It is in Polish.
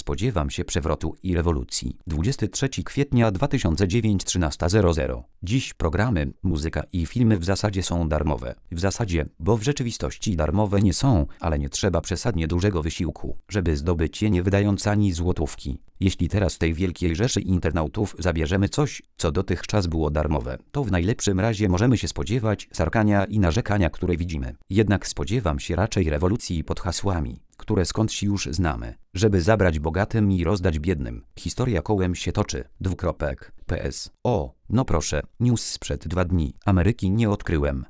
spodziewam się przewrotu i rewolucji. 23 kwietnia 2009 13:00. Dziś programy, muzyka i filmy w zasadzie są darmowe. W zasadzie, bo w rzeczywistości darmowe nie są, ale nie trzeba przesadnie dużego wysiłku, żeby zdobyć je nie wydając ani złotówki. Jeśli teraz tej wielkiej rzeszy internautów zabierzemy coś, co dotychczas było darmowe, to w najlepszym razie możemy się spodziewać sarkania i narzekania, które widzimy. Jednak spodziewam się raczej rewolucji pod hasłami, które skądś już znamy, żeby zabrać bogatym i rozdać biednym. Historia kołem się toczy. PS. O, no proszę, news sprzed 2 dni. Ameryki nie odkryłem.